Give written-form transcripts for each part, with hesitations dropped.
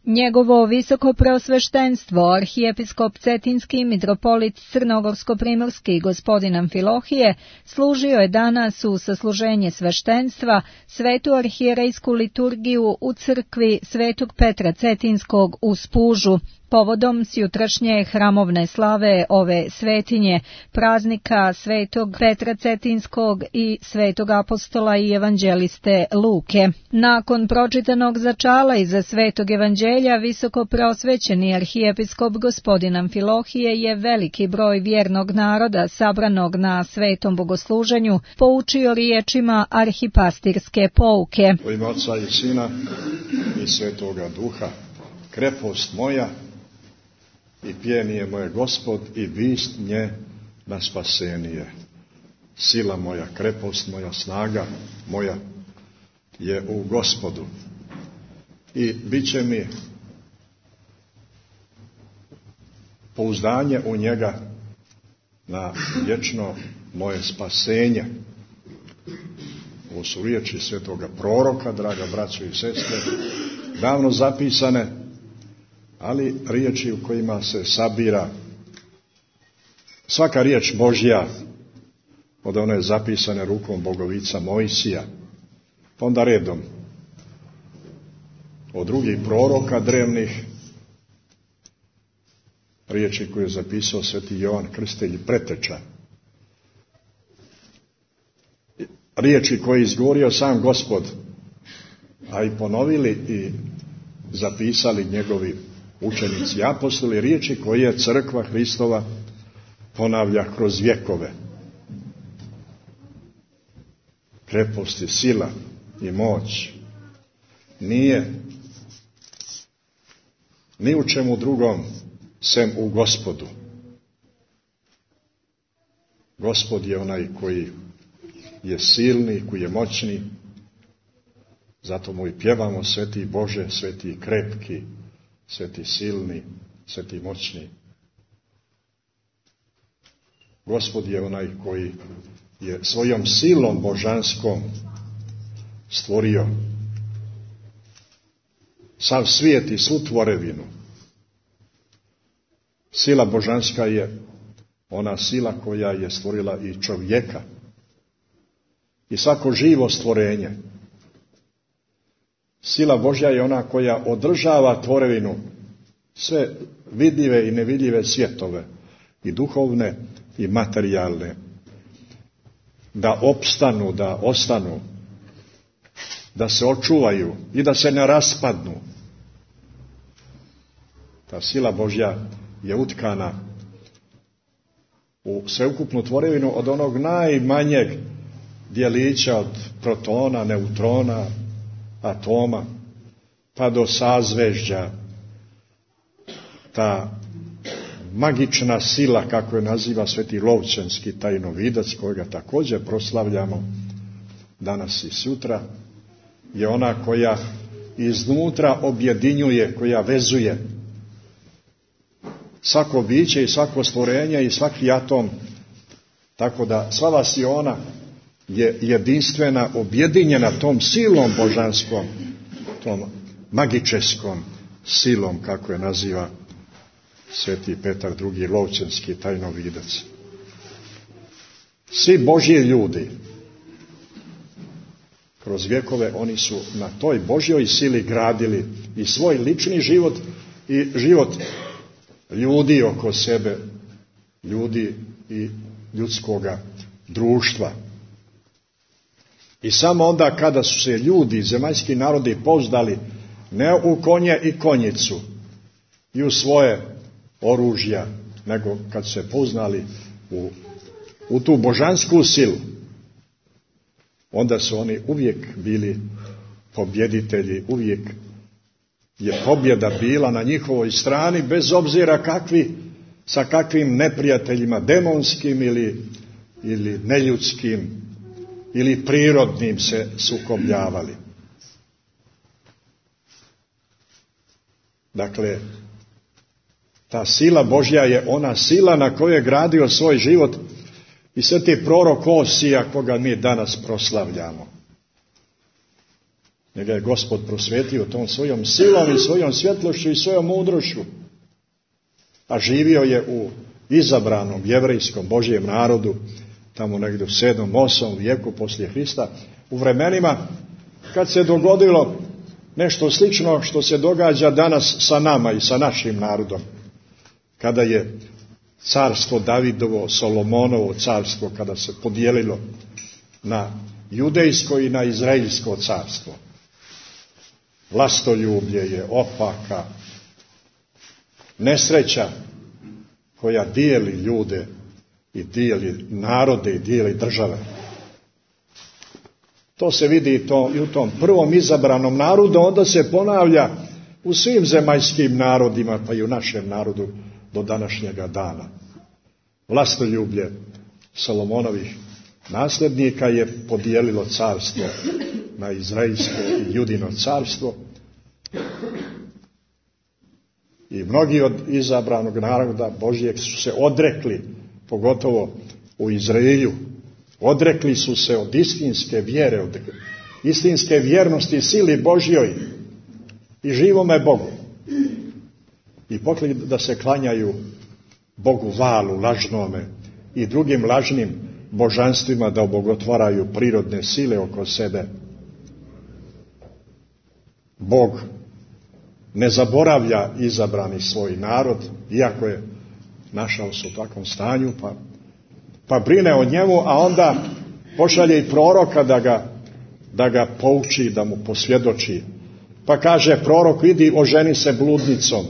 Njegovo visoko preosveštenstvo, arhijepiskop Cetinski i mitropolit Crnogorsko-primorski gospodin Amfilohije, služio je danas u sasluženje sveštenstva svetu arhijerejsku liturgiju u crkvi Svetog Petra Cetinskog u Spužu, povodom sjutrašnje hramovne slave ove svetinje, praznika Svetog Petra Cetinskog i Svetog apostola i evanđeliste Luke. Nakon pročitanog začala iza Svetog evanđelja, visoko preosvećeni arhijepiskop gospodin Amfilohije je veliki broj vjernog naroda sabranog na svetom bogosluženju poučio riječima arhipastirske pouke. U ime Oca i Sina i Svetoga Duha, krepost moja i pjenije moje Gospod i vist nje na spasenije. Sila moja, krepost moja, snaga moja je u Gospodu i bit će mi pouzdanje u njega na vječno moje spasenje. Ovo su riječi svetoga proroka, draga braćo i sestre, davno zapisane, ali riječi u kojima se sabira svaka riječ Božja od one zapisane rukom Bogovica Mojsija, onda redom od drugih proroka drevnih, riječi koje je zapisao sveti Jovan Krstitelj preteča, riječi koje je izgovorio sam Gospod, a i ponovili i zapisali njegovi učenici i apostoli, riječi koje crkva Hristova ponavlja kroz vjekove. Krepost i sila i moć nije ni u čemu drugom sem u Gospodu. Gospod je onaj koji je silni, koji je moćni, zato mu i pjevamo sveti Bože, sveti krepki, sveti silni, sveti moćni. Gospod je onaj koji je svojom silom božanskom stvorio sav svijet i svu tvorevinu. Sila božanska je ona sila koja je stvorila i čovjeka i svako živo stvorenje. Sila Božja je ona koja održava tvorevinu, sve vidljive i nevidljive svjetove, i duhovne i materijalne, da opstanu, da ostanu, da se očuvaju i da se ne raspadnu. Ta sila Božja je utkana u sveukupnu tvorevinu od onog najmanjeg djelića, od protona, neutrona, atoma, pa do sazvežđa. Ta magična sila, kako je naziva sveti Lovćenski tajnovidac, kojega također proslavljamo danas i sutra, je ona koja iznutra objedinjuje, koja vezuje svako biće i svako stvorenje i svaki atom, tako da sva vasiona je jedinstvena, objedinjena tom silom božanskom, tom magičeskom silom, kako je naziva sveti Petar II. Lovćenski tajnovidac. Svi Božji ljudi kroz vjekove, oni su na toj Božjoj sili gradili i svoj lični život i život ljudi oko sebe, ljudi i ljudskoga društva. I samo onda kada su se ljudi, zemaljski narodi, pouzdali ne u konje i konjicu i u svoje oružja, nego kad su se pouznali u tu božansku silu, onda su oni uvijek bili pobjeditelji, uvijek je pobjeda bila na njihovoj strani, bez obzira sa kakvim neprijateljima, demonskim ili neljudskim ili prirodnim se sukobljavali. Dakle, ta sila Božja je ona sila na kojoj je gradio svoj život i sveti prorok Osija, koga mi danas proslavljamo. Njega je Gospod prosvetio tom svojom silom i svojom svjetlošću i svojom mudrošću. A živio je u izabranom jevrejskom Božjem narodu, tamo negdje u 7. 8. vijeku poslije Hrista, u vremenima kad se dogodilo nešto slično što se događa danas sa nama i sa našim narodom. Kada je carstvo Davidovo, Solomonovo carstvo, kada se podijelilo na judejsko i na izraelsko carstvo. Vlastoljublje je opaka, nesreća koja dijeli ljude i dijeli narode i dijeli države. To se vidi i u tom prvom izabranom narodu, onda se ponavlja u svim zemaljskim narodima, pa i u našem narodu do današnjega dana. Vlastoljublje Solomonovih nasljednika je podijelilo carstvo na izraelsko i judino carstvo. I mnogi od izabranog naroda Božjeg su se odrekli, pogotovo u Izraelju, odrekli su se od istinske vjere, od istinske vjernosti sili Božjoj i živome Bogu. I počeli da se klanjaju Bogu Valu, lažnome, i drugim lažnim božanstvima, da obogotvaraju prirodne sile oko sebe. Bog ne zaboravlja izabrani svoj narod, iako je našao se u takvom stanju, pa brine o njemu, a onda pošalje i proroka da ga pouči, da mu posvjedoči. Pa kaže prorok, idi oženi se bludnicom.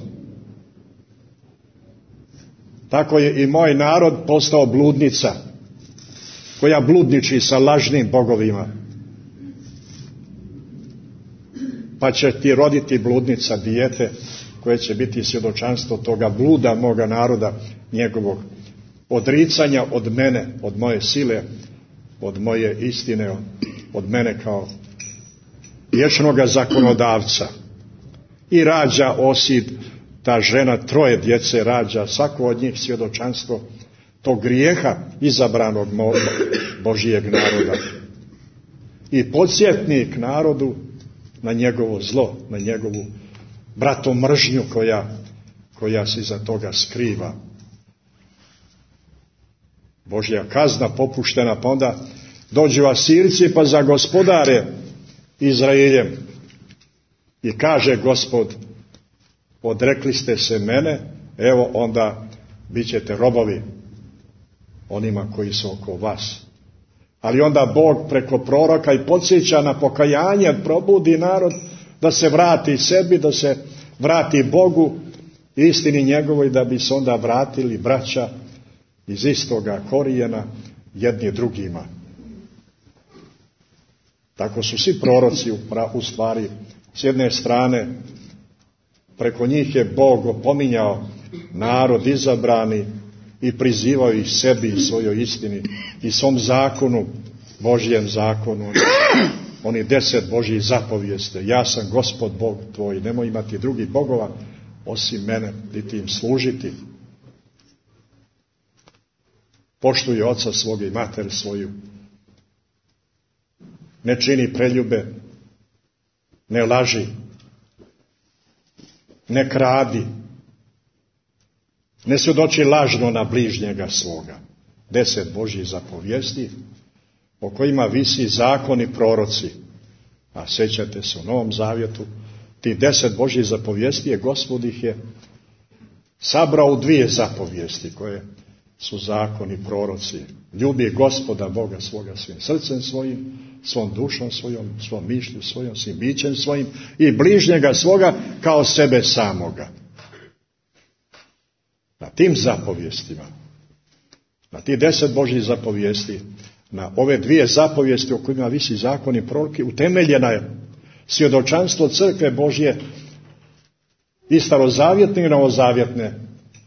Tako je i moj narod postao bludnica, koja bludniči sa lažnim bogovima. Pa će ti roditi bludnica dijete, koje će biti svjedočanstvo toga bluda moga naroda, njegovog odricanja od mene, od moje sile, od moje istine, od mene kao vječnoga zakonodavca. I rađa Osid, ta žena, 3 djece rađa, svako od njih svjedočanstvo tog grijeha izabranog Božijeg naroda. I podsjetnik narodu na njegovo zlo, na njegovu bratomržnju koja se iza toga skriva. Božja kazna popuštena, pa onda dođu Asirci pa zagospodare Izraeljem. I kaže Gospod, odrekli ste se mene, evo onda bit ćete robovi onima koji su oko vas. Ali onda Bog preko proroka i podsjeća na pokajanje, probudi narod da se vrati sebi, da se vrati Bogu, istini njegovoj, da bi se onda vratili braća iz istoga korijena jedni drugima. Tako su svi proroci u stvari, s jedne strane, preko njih je Bog opominjao narod izabrani i prizivao ih sebi i svojoj istini i svom zakonu, Božjem zakonu. Oni 10 Božjih zapovijesti. Ja sam Gospod Bog tvoj, nemoj imati drugih bogova osim mene, niti im služiti. Poštuj oca svoga i mater svoju. Ne čini preljube, ne laži, ne kradi, ne svjedoči lažno na bližnjega svoga. 10 Božjih zapovijesti o kojima visi zakon i proroci. A sjećate se u Novom Zavjetu, ti 10 Božjih zapovijesti je Gospod ih je sabrao u 2 zapovijesti koje su zakon i proroci. Ljubi Gospoda Boga svoga svim srcem svojim, svom dušom svojom, svom mišlju svojom, svim bićem svojim i bližnjega svoga kao sebe samoga. Na tim zapovijestima, na ti 10 Božjih zapovijesti, na ove 2 zapovijesti o kojima visi zakon i proroci, utemeljena je svjedočanstvo crkve Božje i starozavjetne i novozavjetne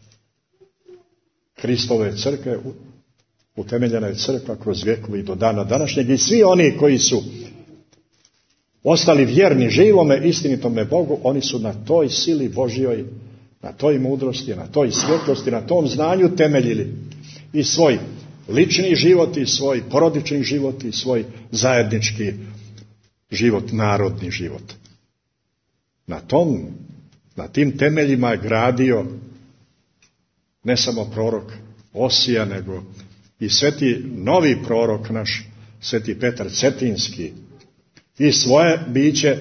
Hristove crkve. Utemeljena je crkva kroz vjekove i do dana današnjeg i svi oni koji su ostali vjerni živome istinitome Bogu, oni su na toj sili Božjoj, na toj mudrosti, na toj svjetlosti, na tom znanju temeljili i svoj lični život i svoj porodični život i svoj zajednički život, narodni život. Na tim temeljima je gradio ne samo prorok Osija, nego i sveti novi prorok naš, sveti Petar Cetinski, i svoje biće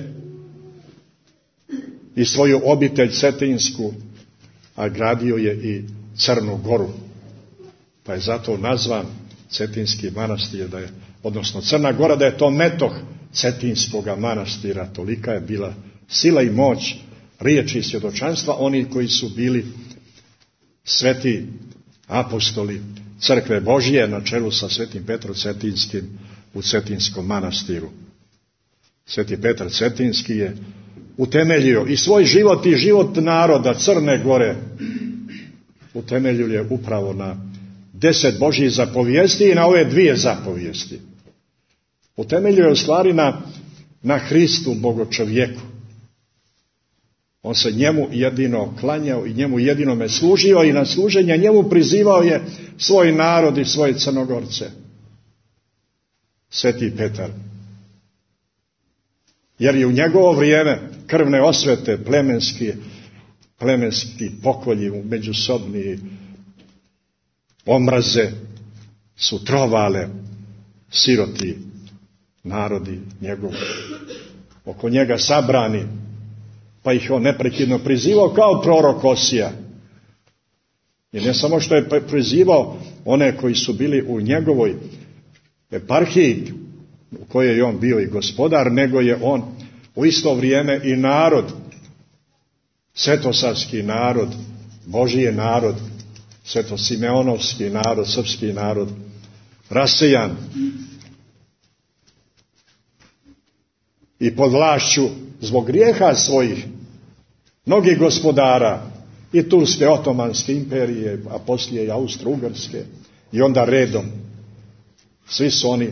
i svoju obitelj Cetinsku, a gradio je i Crnu Goru. Pa je zato nazvan Cetinski manastir, odnosno Crna Gora, da je to metoh Cetinskoga manastira. Tolika je bila sila i moć riječi i svjedočanstva onih koji su bili sveti apostoli Crkve Božje na čelu sa svetim Petrom Cetinskim u Cetinskom manastiru. Sveti Petar Cetinski je utemeljio i svoj život i život naroda Crne Gore, utemeljio je upravo na 10 Božjih zapovijesti i na ove 2 zapovijesti. Utemeljio je u stvari na Hristu, Bogočovjeku. On se njemu jedino klanjao i njemu jedinome služio i na služenje njemu prizivao je svoj narod i svoje Crnogorce. Sveti Petar. Jer je u njegovo vrijeme krvne osvete, plemenski pokolji, međusobni omraze su trovale siroti narodi njegov. Oko njega sabrani, pa ih on neprekidno prizivao kao prorok Osija. I ne samo što je prizivao one koji su bili u njegovoj eparhiji, u kojoj je on bio i gospodar, nego je on u isto vrijeme i narod, svetosavski narod, Božji narod, svetosimeonovski narod, srpski narod, rasejan i pod vlašću zbog grijeha svojih mnogih gospodara i Turske, Otomanske imperije, a poslije i Austro-Ugarske, i onda redom. Svi su oni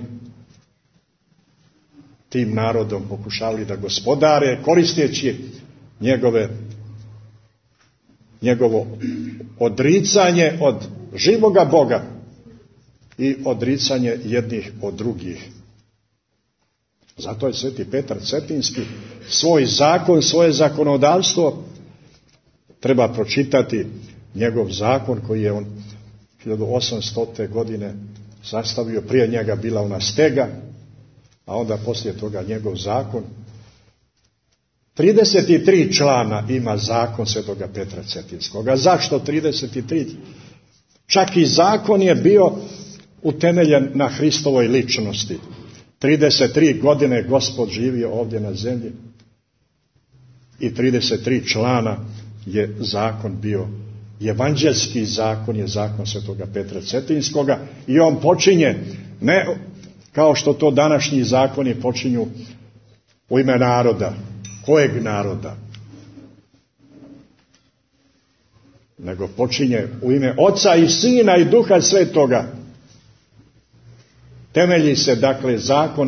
tim narodom pokušali da gospodare, koristeći njegovo odricanje od živoga Boga i odricanje jednih od drugih. Zato je sveti Petar Cetinski svoj zakon, svoje zakonodavstvo, treba pročitati njegov zakon koji je on 1800. godine sastavio. Prije njega bila ona stega, a onda poslije toga njegov zakon. 33 člana ima zakon svetoga Petra Cetinskoga. Zašto 33? Čak i zakon je bio utemeljen na Hristovoj ličnosti. 33 godine Gospod živio ovdje na zemlji i 33 člana je zakon bio. Evanđelski zakon je zakon svetoga Petra Cetinskoga i on počinje ne kao što to današnji zakoni počinju u ime naroda. Kojeg naroda? Nego počinje u ime Oca i Sina i Duha Svetoga. Temelji se dakle zakon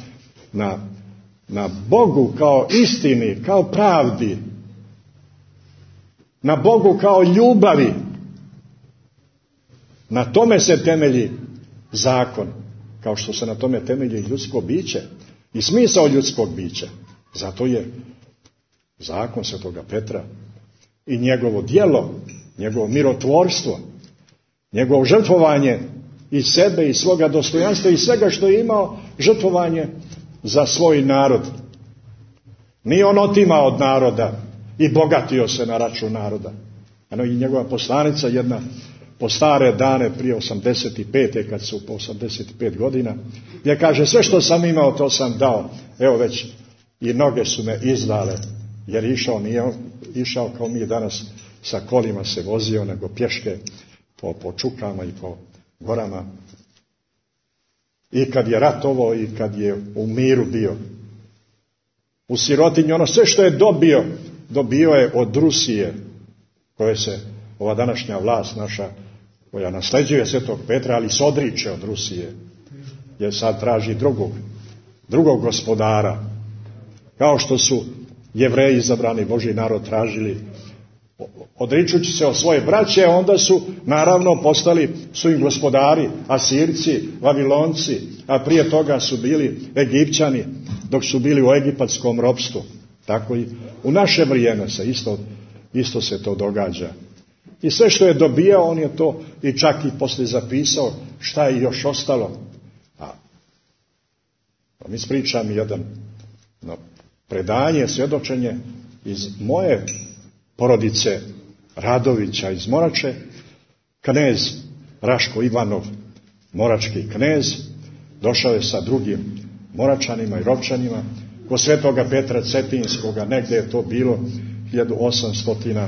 na Bogu kao istini, kao pravdi, na Bogu kao ljubavi. Na tome se temelji zakon, kao što se na tome temelji ljudsko biće i smisao ljudskog bića. Zato je zakon svetoga Petra i njegovo djelo, njegovo mirotvorstvo, njegovo žrtvovanje i sebe i svoga dostojanstva i svega što je imao, žrtvovanje za svoj narod. Nije on otimao od naroda i bogatio se na račun naroda. Ano i njegova poslanica jedna po stare dane prije 85. kad su po 85 godina, gdje kaže sve što sam imao to sam dao. Evo već i noge su me izdale, jer nije išao kao mi danas sa kolima se vozio, nego pješke po čukama i po gorama. I kad je ratovao i kad je u miru bio. U sirotinji ono sve što je dobio je od Rusije, koje se ova današnja vlast naša, koja nasljeđuje svetog Petra, ali se odriče od Rusije, jer sad traži drugog gospodara. Kao što su Jevreji, izabrani Božji narod, tražili, odričući se od svoje braće, onda su naravno postali su im gospodari, Asirci, Vavilonci, a prije toga su bili Egipćani, dok su bili u egipatskom ropstvu. Tako i u naše vrijeme se isto se to događa. I sve što je dobijao, on je to i čak i poslije zapisao šta je još ostalo. Pa mi ispričam jedan predanje, svjedočenje iz moje porodice Radovića iz Morače. Knez Raško Ivanov, morački knez, došao je sa drugim Moračanima i Rovčanima kod Svetoga Petra Cetinskoga, negdje je to bilo 1817.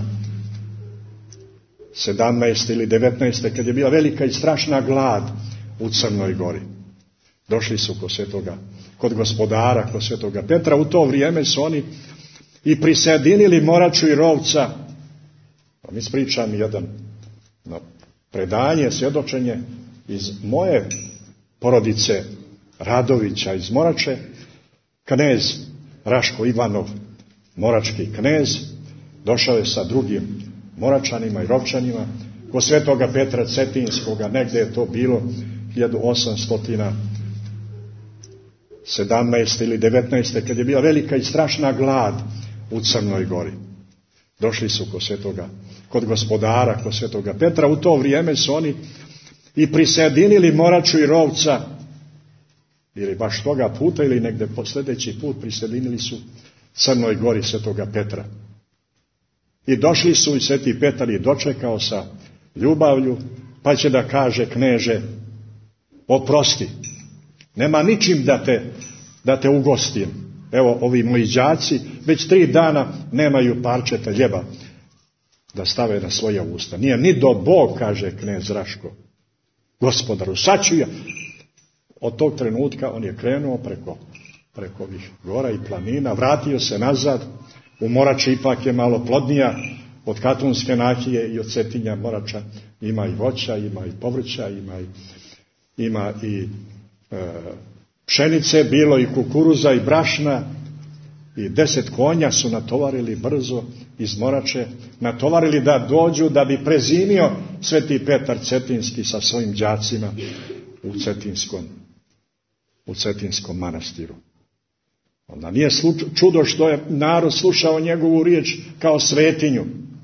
ili 19. kad je bila velika i strašna glad u Crnoj Gori. Došli su kod gospodara, kod Svetoga Petra. U to vrijeme su oni i prisjedinili Moraču i Rovca. Pa mi ispričam jedan predanje, svjedočenje iz moje porodice Radovića iz Morače. Knez Raško Ivanov, morački knez, došao je sa drugim Moračanima i Rovčanima kod Svetoga Petra Cetinskoga, negdje je to bilo 1817. ili 19. kad je bila velika i strašna glad u Crnoj Gori. Došli su kod gospodara, kod Svetoga Petra. U to vrijeme su oni i prisjedinili Moraču i Rovca, ili baš toga puta ili negdje sljedeći put prisjedinili su Crnoj Gori Svetoga Petra. I došli su i Sveti Petar je dočekao sa ljubavlju, pa će da kaže: kneže, oprosti, nema ničim da te ugostim. Evo, ovi moji đaci već 3 dana nemaju parčeta hljeba da stave na svoja usta. Nije ni do Bog, kaže knez Raško, gospodaru, sad ću ja. Od tog trenutka on je krenuo preko ovih gora i planina, vratio se nazad. U Morači ipak je malo plodnija od Katunske Nakije i od Cetinja. Morača ima i voća, ima i povrća, ima i pšenice, bilo i kukuruza i brašna. I 10 konja su natovarili brzo iz Morače, natovarili da dođu da bi prezimio Sveti Petar Cetinski sa svojim đacima u Cetinskom manastiru. Onda nije čudo što je narod slušao njegovu riječ kao svetinju.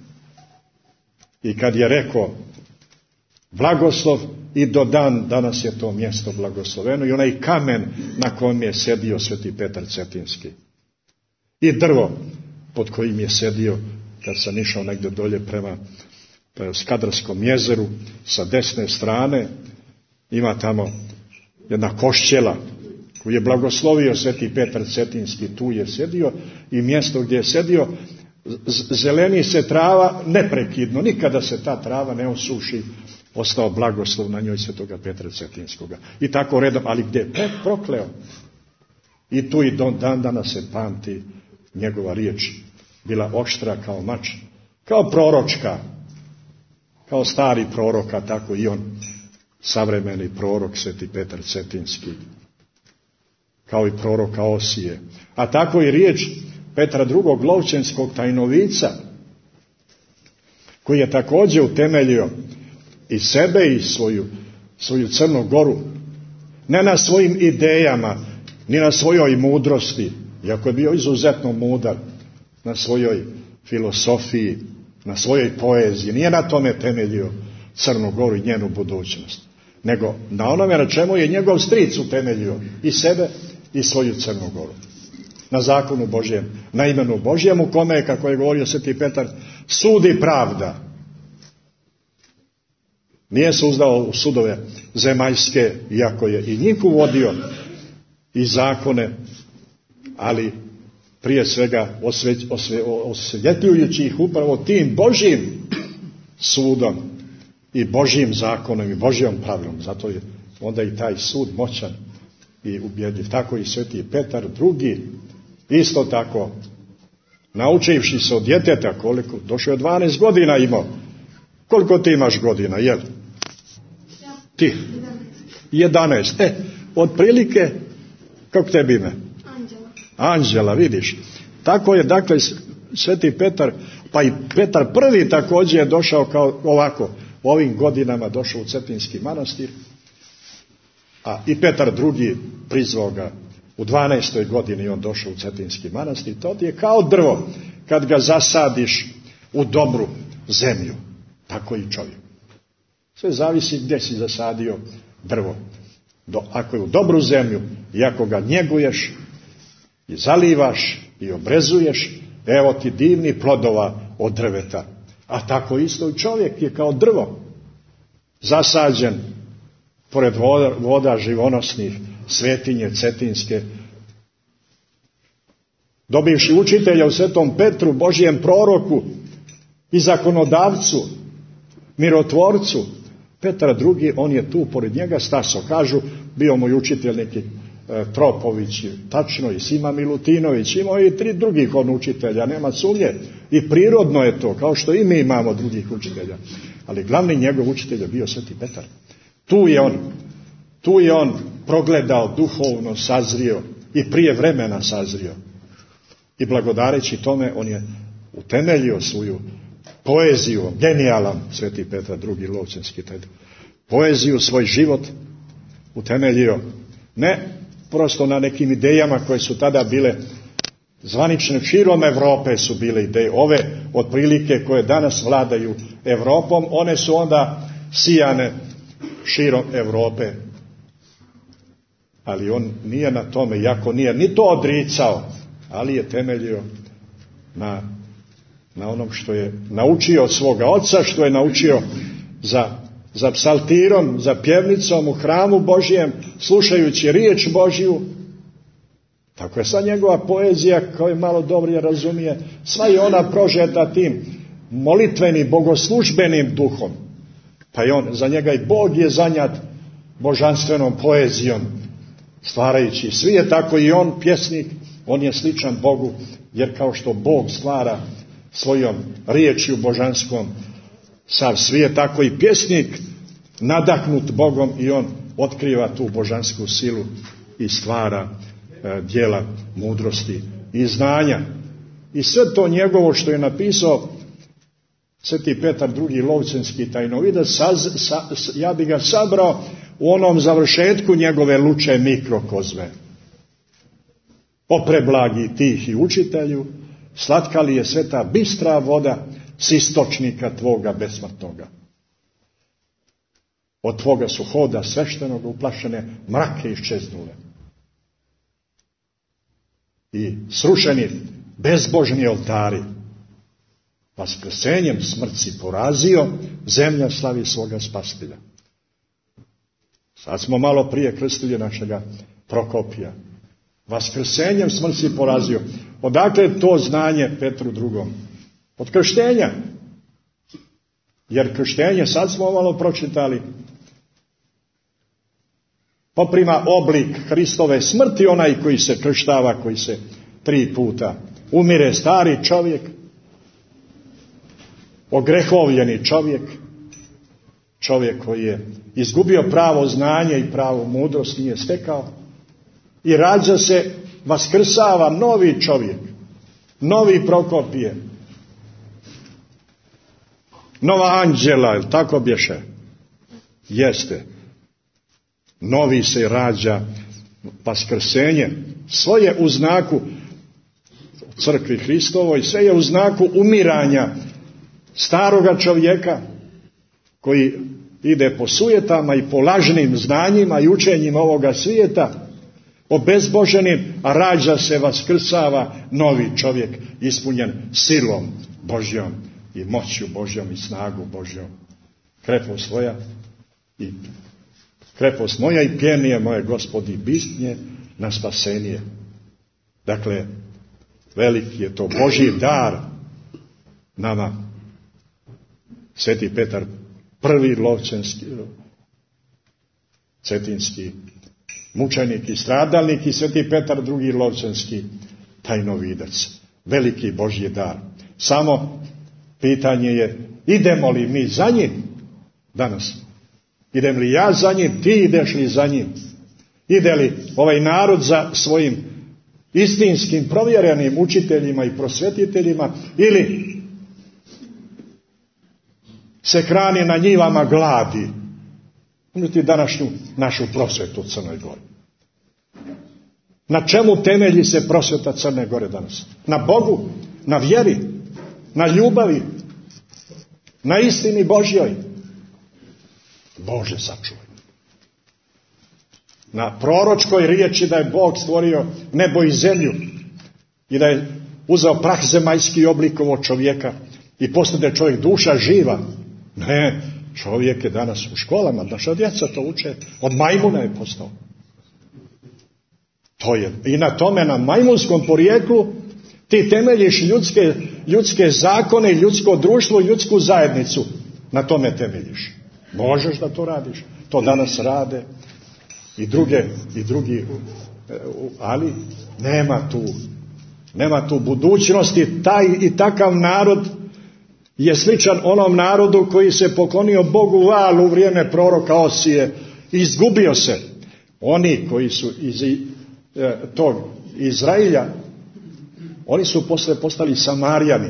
I kad je rekao blagoslov, i do danas je to mjesto blagosloveno, i onaj kamen na kojem je sedio Sveti Petar Cetinski. I drvo pod kojim je sedio kad sam išao negdje dolje prema Skadarskom jezeru, sa desne strane ima tamo jedna košćela koju je blagoslovio Sveti Petar Cetinski, tu je sedio, i mjesto gdje je sedio zeleni se trava neprekidno, nikada se ta trava ne osuši, ostao blagoslov na njoj Svetoga Petra Cetinskoga. I tako redom, ali gdje je prokleo. I tu i dan danas se pamti njegova riječ, bila oštra kao mač, kao proročka, kao stari proroka, tako i on, savremeni prorok Sveti Petar Cetinski, kao i proroka Osije. A tako i riječ Petra II. Lovćenskog tajnovica, koji je također utemeljio i sebe i svoju Crnu Goru, ne na svojim idejama, ni na svojoj mudrosti, iako je bio izuzetno mudar, na svojoj filosofiji, na svojoj poeziji, nije na tome temeljio Crnu Goru i njenu budućnost, nego na onome na čemu je njegov stric utemeljio i sebe i svoju Crnu Goru. Na zakonu Božjem, na imenu Božjem, u kome je, kako je govorio Sveti Petar, sudi pravda. Nije se uzdao u sudove zemaljske, iako je i njih uvodio i zakone, ali prije svega osvjetljujući ih upravo tim Božjim sudom i Božjim zakonom i Božjom pravilom. Zato je onda i taj sud moćan i ubjedljiv. Tako i Sveti Petar II. Isto tako, naučivši se od djeteta, koliko, došao je 12 godina imao. Koliko ti imaš godina, jel? Ti? 11. Otprilike, kako tebi ime? Anđela, vidiš. Tako je, dakle, Sveti Petar, pa i Petar I. također je došao kao ovako, u ovim godinama došao u Cetinski manastir, a i Petar II. Prizvao ga U 12. godini on došao u Cetinski manastir. To ti je kao drvo kad ga zasadiš u dobru zemlju. Tako i čovjek. Sve zavisi gdje si zasadio drvo. Ako je u dobru zemlju i ako ga njeguješ i zalivaš i obrezuješ, evo ti divni plodova od drveta. A tako isto i čovjek je kao drvo. Zasađen pored voda živonosnih, svetinje cetinske. Dobivši učitelja u Svetom Petru, Božijem proroku i zakonodavcu, mirotvorcu, Petar II, on je tu pored njega stasao. Kažu, bio moj učitelj neki Tropović, tačno, i Sima Milutinović, imao i 3 drugih on učitelja, nema sumnje. I prirodno je to, kao što i mi imamo drugih učitelja. Ali glavni njegov učitelj je bio Sveti Petar. Tu je on progledao, duhovno sazrio i prije vremena sazrio. I blagodareći tome on je utemeljio svoju poeziju, genijalan Sveti Petar II. Lovćenski, poeziju, svoj život utemeljio ne prosto na nekim idejama koje su tada bile zvanične, širom Europe su bile ideje. Ove otprilike koje danas vladaju Europom, one su onda sijane širom Europe. Ali on nije na tome, iako nije ni to odricao, ali je temeljio na onom što je naučio od svoga oca, što je naučio za psaltirom, za pjevnicom u hramu Božijem, slušajući riječ Božju. Tako je sad njegova poezija, koju malo dobro razumije, sva je ona prožeta tim molitvenim, bogoslužbenim duhom. Pa je za njega i Bog je zanjat božanstvenom poezijom, stvarajući svijet, tako i on, pjesnik, on je sličan Bogu, jer kao što Bog stvara svojom riječju božanskom sav svijet, tako i pjesnik nadahnut Bogom i on otkriva tu božansku silu i stvara djela mudrosti i znanja. I sve to njegovo što je napisao Sveti Petar II. Lovćenski tajnovidac, ja bi ga sabrao u onom završetku njegove luče mikrokozme. O preblagi tihi učitelju, slatka li je sveta bistra voda s istočnika tvoga besmrtnoga. Od tvoga su hoda sveštenoga uplašene mrake iščeznule. I srušeni bezbožni oltari, vaskrsenjem smrt si porazio, zemlja slavi svoga spasitelja. Sad smo malo prije krstili našega Prokopija. Vaskrsenjem smrt si porazio. Odakle je to znanje Petru II? Od krštenja. Jer krštenje, sad smo malo pročitali, poprima oblik Hristove smrti, onaj koji se krštava, koji se 3 puta umire, stari čovjek, ogrehovljeni čovjek, čovjek koji je izgubio pravo znanje i pravo mudrost, nije stekao, i rađa se, vaskrsava novi čovjek, novi Prokopije, nova anđela, tako bješe? Jeste. Novi se rađa vaskrsenje, sve je u znaku crkvi Hristovoj, sve je u znaku umiranja staroga čovjeka koji ide po sujetama i po lažnim znanjima i učenjima ovoga svijeta, obezboženim, a rađa se, vaskrsava novi čovjek ispunjen silom Božjom i moćju Božjom i snagu Božjom. Krepost moja i pjenije moje, Gospodi, bistnje na spasenije. Dakle, veliki je to Božji dar nama. Sveti Petar I. Lovćenski, cetinski mučenik i stradalnik, i Sveti Petar II. Lovćenski tajnovidac. Veliki Božji dar. Samo pitanje je, idemo li mi za njim danas? Idem li ja za njim, ti ideš li za njim? Ide li ovaj narod za svojim istinskim provjerenim učiteljima i prosvjetiteljima, ili se hrani na njivama gladi? Uzmite današnju našu prosvetu u Crnoj Gori. Na čemu temelji se prosvjeta Crne Gore danas? Na Bogu, na vjeri, na ljubavi, na istini Božjoj. Bože sačuvaj. Na proročkoj riječi da je Bog stvorio nebo i zemlju i da je uzeo prah zemaljski i oblikovo čovjeka i poslije da je čovjek duša živa. Ne, čovjek je danas u školama, naša djeca to uče, od majmuna je postao. To je. I na tome, na majmunskom porijeklu, ti temeljiš ljudske zakone, ljudsko društvo, ljudsku zajednicu. Na tome temeljiš. Možeš da to radiš. To danas rade i drugi, ali nema tu budućnosti. Taj i takav narod je sličan onom narodu koji se poklonio Bogu Valu u vrijeme proroka Osije. Izgubio se. Oni koji su iz tog Izraelja, oni su posle postali Samarijani.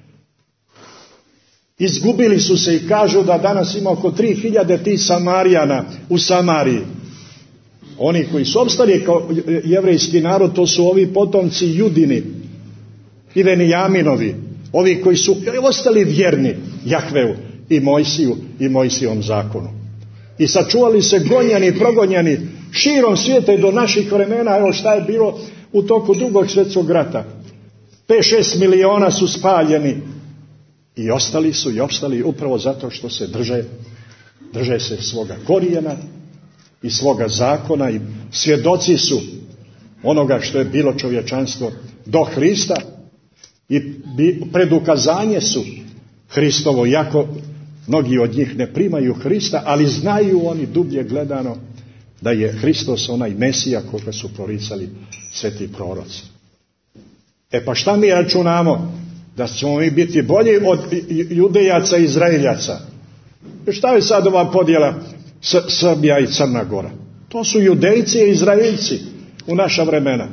Izgubili su se i kažu da danas ima oko 3000 tih Samarijana u Samariji. Oni koji su opstali kao jevrejski narod, to su ovi potomci Judini i Venijaminovi. Ovi koji su ostali vjerni Jahveu i Mojsiju i Mojsijevom zakonu. I sačuvali se gonjeni, progonjeni širom svijeta i do naših vremena. Evo šta je bilo u toku Drugog svjetskog rata. 5-6 miliona su spaljeni i ostali su i opstali upravo zato što se drže se svoga korijena i svoga zakona i svjedoci su onoga što je bilo čovječanstvo do Hrista i predukazanje su Hristovo, iako mnogi od njih ne primaju Hrista, ali znaju oni dublje gledano da je Hristos onaj Mesija koga su proricali sveti proroci. Pa šta mi računamo? Da ćemo mi biti bolji od Judejaca i Izraeljaca. Šta je sad ova podjela Srbija i Crna Gora? To su Judejci i Izraeljci u naša vremena.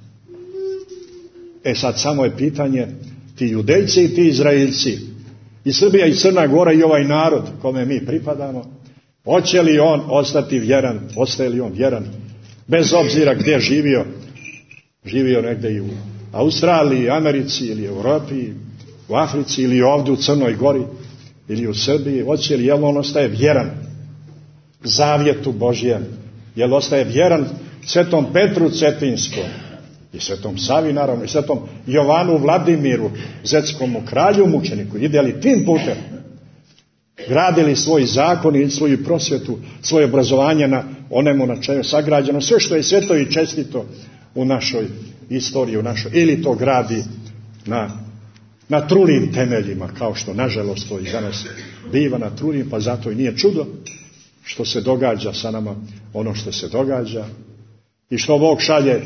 Sad samo je pitanje, ti Judejci i ti Izraeljci, i Srbija i Crna Gora i ovaj narod kome mi pripadamo, hoće li on ostati vjeran, ostaje li on vjeran, bez obzira gdje živio negdje i u Australiji, Americi ili Europi, u Africi ili ovdje u Crnoj Gori ili u Srbiji, hoće li, jel on ostaje vjeran zavjetu Božjem, jel ostaje vjeran svetom Petru Cetinskom i svetom Savi naravno i svetom Jovanu Vladimiru, Zetskomu kralju mučeniku, ide li tim putem, gradili svoj zakon i svoju prosvjetu, svoje obrazovanje na onemu na čemu je sagrađeno, sve što je sveto i čestito u našoj istoriji, ili to gradi na trulim temeljima, kao što nažalost to i danas biva na trulim, pa zato i nije čudo što se događa sa nama ono što se događa i što Bog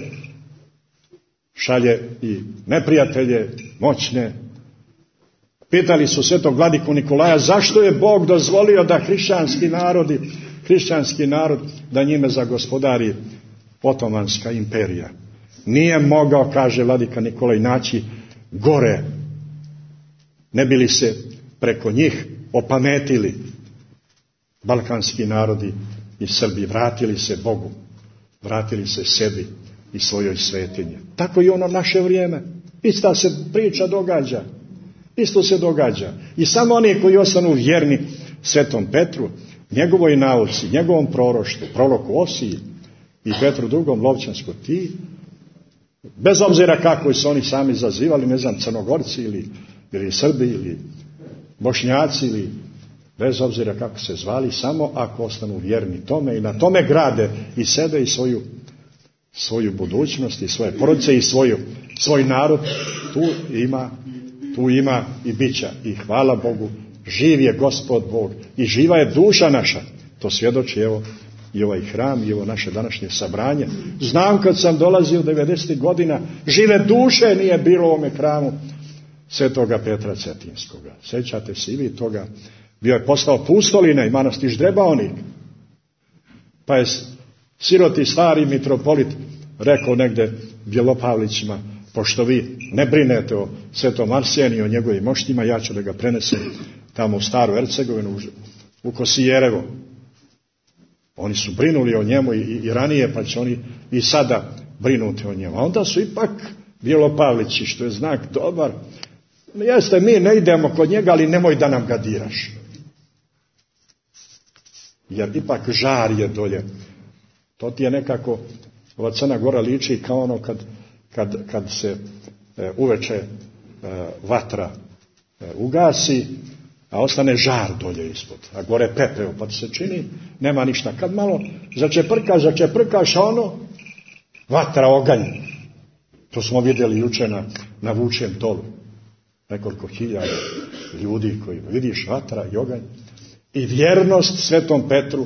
šalje i neprijatelje moćne. Pitali su svetog vladiku Nikolaja zašto je Bog dozvolio da hrišćanski narod da njime zagospodari Otomanska imperija. Nije mogao, kaže vladika Nikolaj, naći gore, ne bi li se preko njih opametili balkanski narodi i Srbi, vratili se Bogu, vratili se sebi i svojoj svetinji. Tako i ono naše vrijeme. Ista se priča događa. Isto se događa. I samo oni koji ostanu vjerni svetom Petru, njegovoj nauci, njegovom proroštvu, proroku Osiji i Petru drugom Lovćansku, ti, bez obzira kako su oni sami zazivali, ne znam, Crnogorci ili Srbi ili Bošnjaci ili bez obzira kako se zvali, samo ako ostanu vjerni tome i na tome grade i sebe i svoju budućnost i svoje porodice i svoj narod, tu ima i bića. I hvala Bogu, živ je Gospod Bog i živa je duša naša. To svjedoči evo i ovaj hram i ovo naše današnje sabranje. Znam kad sam dolazio 90. godina, žive duše nije bilo u ovome hramu svetoga Petra Cetinskoga. Sjećate se i vi toga? Bio je postao pustolina i manastir Ždrebaonik. Pa je siroti stari mitropolit rekao negde Bjelopavlićima, pošto vi ne brinete o svetom Arseniju, o njegovim moštima, ja ću da ga prenesem tamo u Staru Hercegovinu, u Kosijerevo. Oni su brinuli o njemu i ranije, pa će oni i sada brinuti o njemu. A onda su ipak Bjelopavlići, što je znak dobar. Jeste, mi ne idemo kod njega, ali nemoj da nam ga diraš. Jer ipak žar je dolje. To ti je nekako, ova Crna Gora liči kao ono kad se uveče vatra ugasi, a ostane žar dolje ispod. A gore pepeo, pa ti se čini, nema ništa. Kad malo začeprkaš, a ono, vatra, oganj. To smo vidjeli juče na Vučjem tolu. Nekoliko hiljada ljudi koji, vidiš, vatra i oganj. I vjernost Svetom Petru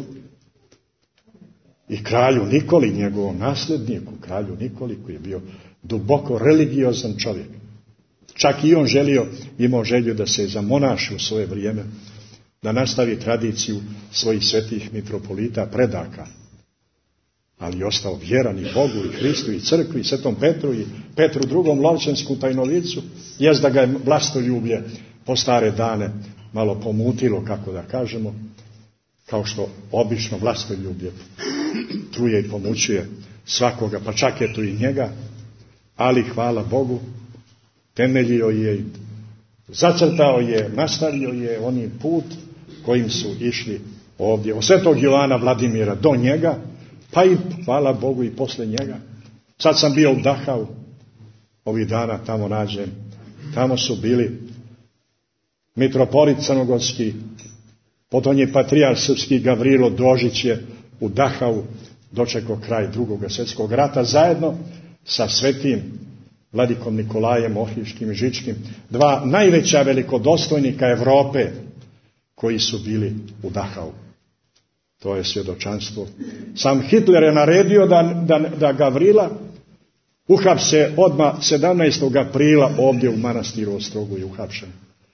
i kralju Nikoli, njegovom nasljedniku, kralju Nikoli, koji je bio duboko religiozan čovjek. Čak i on imao želju da se zamonaši u svoje vrijeme, da nastavi tradiciju svojih svetih mitropolita, predaka. Ali je ostao vjeran i Bogu, i Hristu, i crkvi, i Svetom Petru, i Petru II. Lovćensku tajnovicu. Jest da ga je vlastoljublje po stare dane malo pomutilo, kako da kažemo, kao što obično vlastoljublje truje i pomućuje svakoga, pa čak je tu i njega, ali hvala Bogu, temeljio je, zacrtao je, nastavio je onim put kojim su išli ovdje, od Svetog Jovana Vladimira do njega, pa i hvala Bogu i posle njega. Sad sam bio u Dachau, ovih dana tamo nađem, tamo su bili mitropolit crnogorski, potom je patrijarh srpski Gavrilo Dožić je u Dachau dočekao kraj Drugog svjetskog rata zajedno sa svetim Vladikom Nikolajem Ohridskim i Žičkim, dva najveća velikodostojnika Evrope koji su bili u Dachau. To je svjedočanstvo. Sam Hitler je naredio da Gavrila uhapse odmah 17. aprila ovdje u manastiru Ostrogu i uhapšen.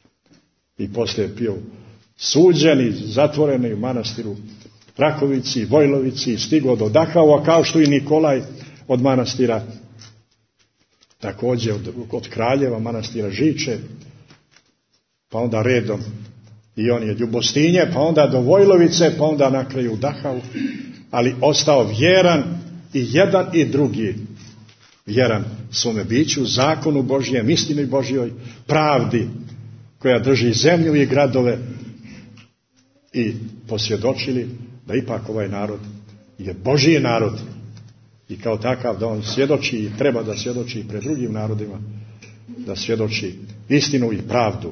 I poslije je bio suđen i zatvoren u manastiru Rakovici, Vojlovici, stigao do Dachaua, kao što i Nikolaj od manastira, također od kraljeva manastira Žiče, pa onda redom i on je Ljubostinje, pa onda do Vojlovice, pa onda na kraju u Dachau, ali ostao vjeran i jedan i drugi vjeran svome biću, zakonu Božjem, istini Božjoj, pravdi koja drži zemlju i gradove, i posvjedočili da ipak ovaj narod je Božji narod i kao takav da on svjedoči i treba da svjedoči pred drugim narodima, da svjedoči istinu i pravdu.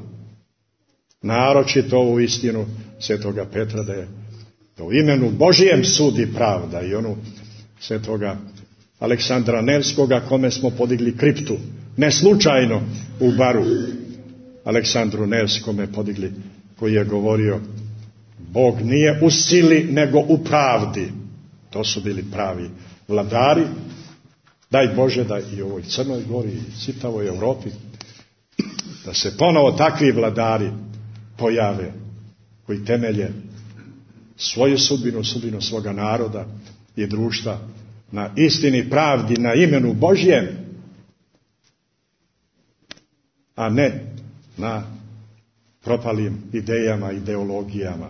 Naročito ovu istinu Svetoga Petra, da je u imenu Božijem sudi pravda, i onu Svetoga Aleksandra Nevskoga, kome smo podigli kriptu, ne slučajno u baru Aleksandru Nevskome podigli, koji je govorio: Bog nije u sili nego u pravdi. To su bili pravi vladari. Daj Bože da i u ovoj Crnoj Gori i čitavoj Europi da se ponovo takvi vladari pojave koji temelje svoju sudbinu, sudbinu svoga naroda i društva na istini, pravdi, na imenu Božjem, a ne na propalim idejama, ideologijama.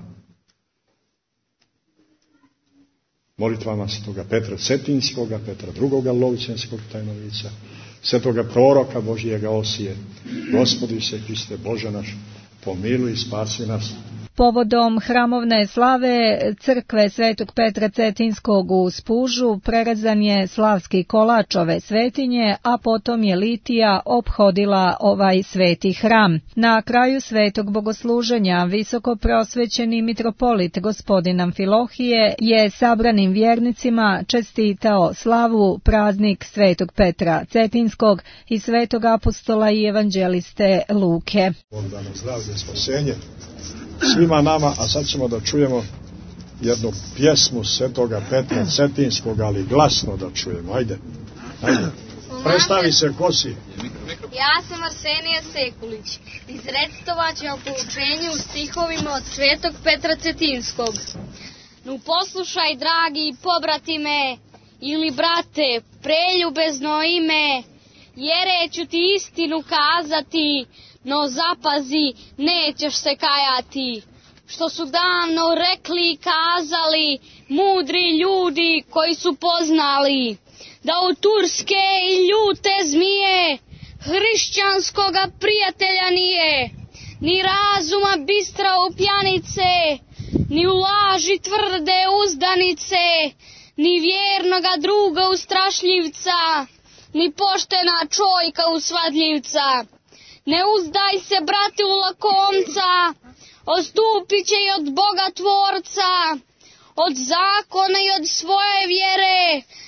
Molitvama Svetoga Petra Cetinskoga, Petra II. Lovćenskog tajnovica, Svetoga proroka Božijega Osije: Gospodi se Hriste Bože naš, pomiluj i spasi nas. Povodom hramovne slave crkve Svetog Petra Cetinskog u Spužu prerezan je slavski kolač ove svetinje, a potom je litija ophodila ovaj sveti hram. Na kraju svetog bogosluženja visoko prosvećeni mitropolit gospodin Amfilohije je sabranim vjernicima čestitao slavu praznik Svetog Petra Cetinskog i svetog apostola i evanđeliste Luke. Bog da nam zdravlje, spasenje svima nama, a sad ćemo da čujemo jednu pjesmu Svetoga Petra Cetinskog, ali glasno da čujemo. Ajde. Predstavi se, ko si? Ja sam Arsenija Sekulić. Izrecitovat ćemo poučenje u stihovima od Svetog Petra Cetinskog. Nu poslušaj, dragi pobratime, ili brate, preljubezno ime, jer ću ti istinu kazati, no zapazi, nećeš se kajati. Što su davno rekli i kazali mudri ljudi koji su poznali da od turske i ljute zmije hrišćanskoga prijatelja nije, ni razuma bistra u pjanice, ni u laži tvrde uzdanice, ni vjernoga druga u strašljivca, ni poštena čojka u svadljivca. Ne uzdaj se, brate, u lakomca, odstupit će i od Boga tvorca, od zakona i od svoje vjere,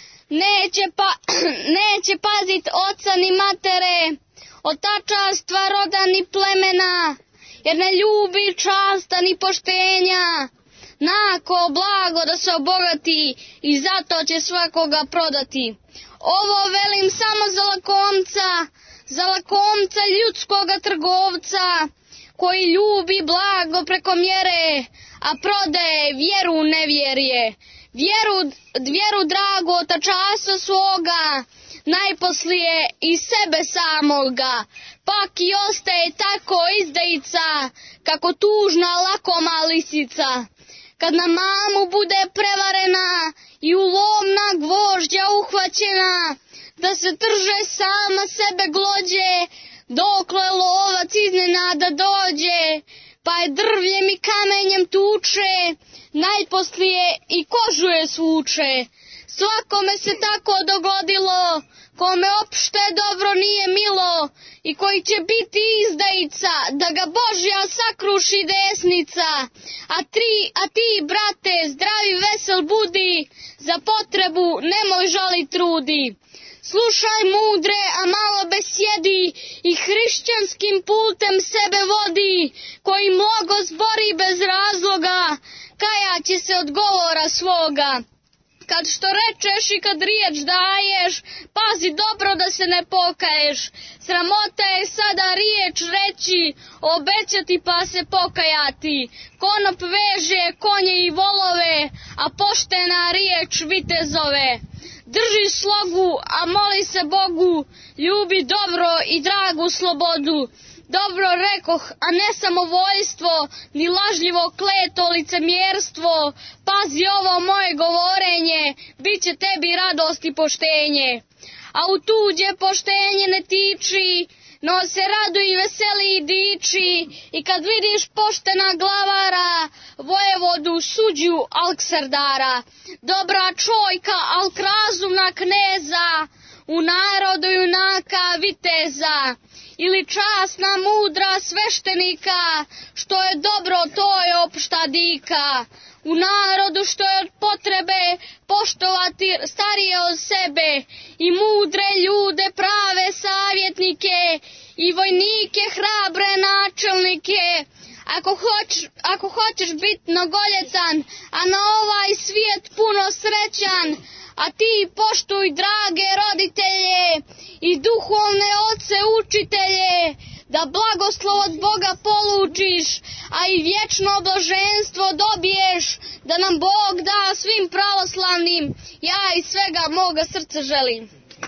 neće pazit oca ni matere, od tačanstva roda ni plemena, jer ne ljubi časta ni poštenja, nako blago da se obogati i zato će svakoga prodati. Ovo velim samo za lakomca ljudskoga trgovca, koji ljubi blago preko mjere, a prodaje vjeru nevjerje. Vjeru drago ta časa svoga, najposlije i sebe samoga, pak i ostaje tako izdajica, kako tužna lakoma lisica. Kad na mamu bude prevarena i u lomna gvožđa uhvaćena, da se trže sama sebe glođe, dokle lovac iznenada dođe, pa je drvljem i kamenjem tuče, najposlije i kožu je svuče. Svakome se tako dogodilo, kome opšte dobro nije milo, i koji će biti izdajica, da ga Božja sakruši desnica. A ti, brate, zdravi vesel budi, za potrebu nemoj žali trudi. Slušaj mudre, a malo besjedi, i hrišćanskim putem sebe vodi, koji mnogo zbori bez razloga, kajaće se od govora svoga. Kad što rečeš i kad riječ daješ, pazi dobro da se ne pokaješ. Sramota je sada riječ reći, obećati pa se pokajati. Konop veže konje i volove, a poštena riječ vitezove. Drži slogu, a moli se Bogu, ljubi dobro i dragu slobodu. Dobro rekoh, a ne samovoljstvo, ni lažljivo kleto licemjerstvo. Pazi ovo moje govorenje, bit će tebi radost i poštenje. A u tuđe poštenje ne tiči, no se raduje i veseli i diči. I kad vidiš poštena glavara, vojevodu Suđiju Alksardara, dobra čojka Alk razumna kneza, u narodu junaka viteza, ili časna mudra sveštenika, što je dobro to je opšta dika. U narodu što je od potrebe poštovati starije od sebe, i mudre ljude prave savjetnike, i vojnike hrabre načelnike. Ako hoćeš biti mnogoljetan, a na ovaj svijet puno srećan, a ti poštuj drage roditelje i duhovne oce učitelje, da blagoslov od Boga polučiš, a i vječno blaženstvo dobiješ, da nam Bog da svim pravoslavnim, ja iz svega moga srca želim.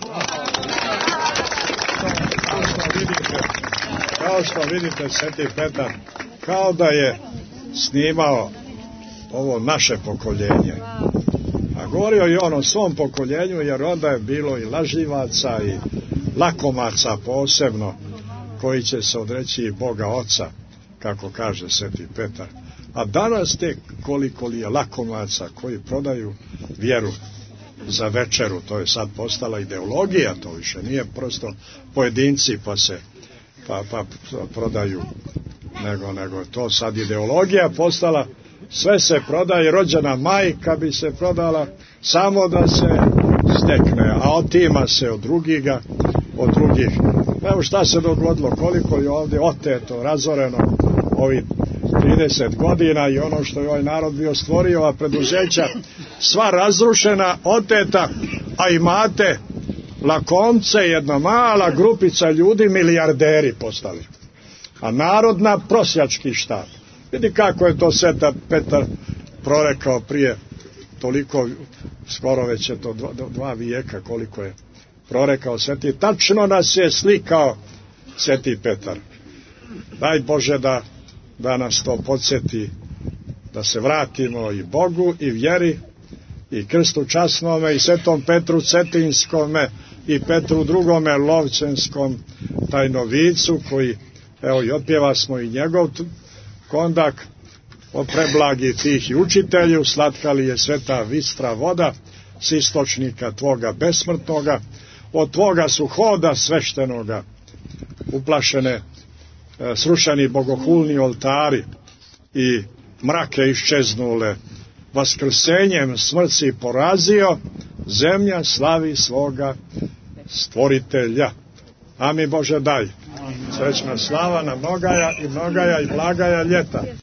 Kao što vidite, Sveti Petar, kao da je snimao ovo naše pokoljenje. A govorio i on o svom pokoljenju, jer onda je bilo i lažljivaca i lakomaca posebno, koji će se odreći Boga Oca, kako kaže Sveti Petar. A danas tek koliko li je lakomaca koji prodaju vjeru za večeru. To je sad postala ideologija, to više nije prosto pojedinci pa prodaju, nego to sad ideologija postala. Sve se prodaje, rođena majka bi se prodala samo da se stekne, a otima se od drugih. Evo šta se dogodilo, koliko je ovdje oteto, razoreno ovih 30 godina i ono što je ovaj narod bio stvorio, a preduzeća sva razrušena, oteta, a imate lakomce, jedna mala grupica ljudi, milijarderi postali, a narod na prosjački štap. Vidi kako je to Sveta Petar prorekao prije toliko, skoro već je to 2 vijeka koliko je prorekao Sveti. Tačno nas je slikao Sveti Petar. Daj Bože da nas to podsjeti, da se vratimo i Bogu i vjeri i krstu časnome, i svetom Petru Cetinskome, i Petru drugome Lovćenskom tajnovicu, koji, evo i otpjeva smo i njegov kondak, o preblagi tih i učitelju, slatka li je sveta vistra voda, s istočnika tvoga besmrtnoga, od tvoga su hoda sveštenoga, uplašene, srušeni bogohulni oltari i mrake iščeznule, vaskrsenjem smrt si porazio, zemlja slavi svoga stvoritelja. Amin Bože daj. Srećna slava na mnogaja i mnogaja i blagaja ljeta.